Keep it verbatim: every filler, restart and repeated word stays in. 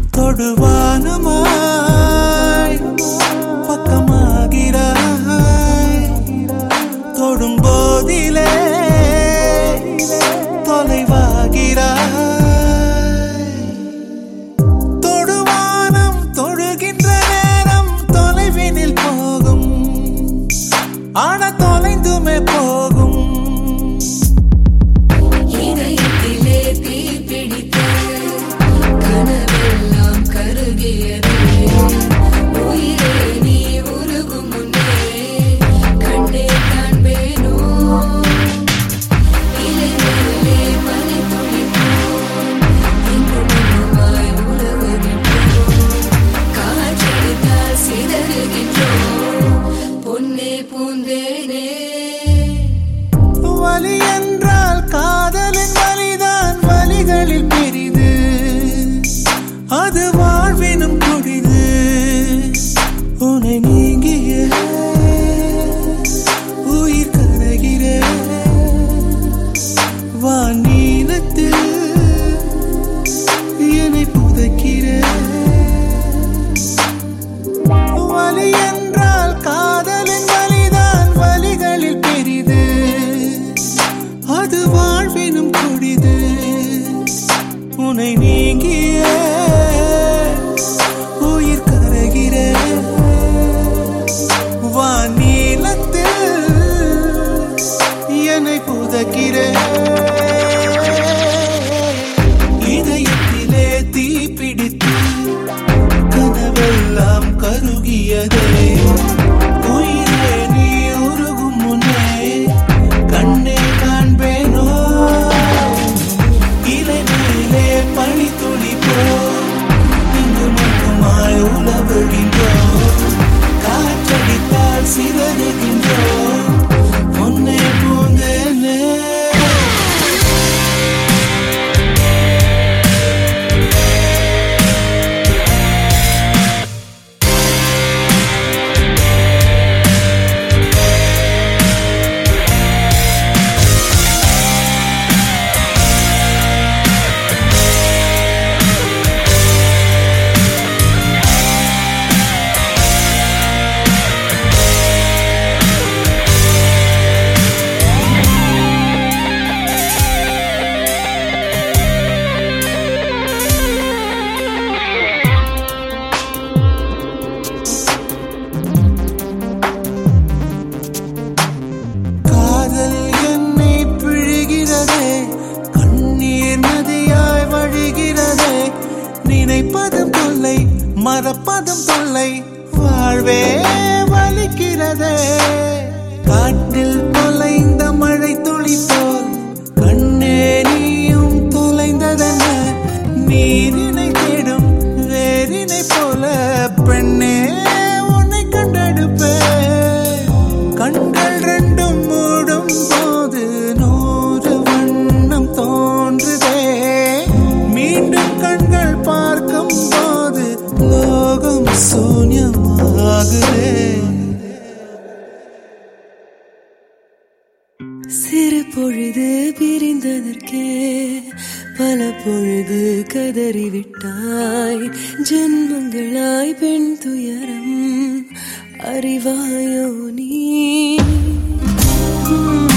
தொடுவானமாய் பக்கமாகிறாய் தொடும்போதிலே தொலைவாகிறாய் தொடுவானம் தொடுகின்ற நேரம் தொலைவினில் போகும் ஆன தொலைந்துமே போகும் இதயத்திலே தீ பிடித்த கனவெல்லாம் கருகியது உயிரே நீ உருகும் முன்னே கண்டே காண்பேனோ இலை மேலே பனி துளிப்போம் இங்கு மண்ணுமாய் உலவுகின்றோம் காற்றடித்தால் சிதறுகின்றோம் பொன்னே பூந்தேனே வலி என்றால் காதலின் வலிதான் வலிகளில் பெரிது அது வாழ்வினும் கொடிது உன்னை நீங்கிய உயிர் கரைகிற வானீலத்தில் என்னை புதைக்கிற வலி என்றால் காதலின் வலிதான் வலிகளில் பெரிது அது வாழ்வினும் கொடிது உன்னை நீங்கிய உயிர் கரைகிற வானீலத்தில் என்னை புதைக்கிற இதயத்திலே தீ பிடித்து கனவெல்லாம் கருகியதே உயிரே நீ உருகும் முன்னே கண்ணே காண்பேனோ இலை மேலே பனி துளிப்போ இங்கு மட்டுமாய் உலவுகின்றோம் காற்றடித்தால் சிதறுகின்றோம் பொன்னே பூந்தேனே காதல் என்னை பிழிகிறதே கண்ணீர் நதியாய் வழிகிறதே நினைப்பதும் தொல்லை மறப்பதும் தொல்லை வாழ்வே வலிக்கிறதே காட்டில் தொலைந்த மழை துளி போல் கண்ணே நீயும் தொலைந்ததென்ன நீரினை தேடும் வேரினை போல பெண்ணே உன்னை கண்டெடுப்பேன் கண்கள் ரெண்டும் மூடும் போது நூறு வண்ணம் தோன்றுதே மீண்டும் கண்கள் பார்க்கும் போது லோகம் சூன்யமாகுதே சிறு பொழுது பிரிந்ததற்கே பல பொழுது கதறிவிட்டாய் ஜென்மங்களாய் பெண் துயரம் அறிவாயோ நீ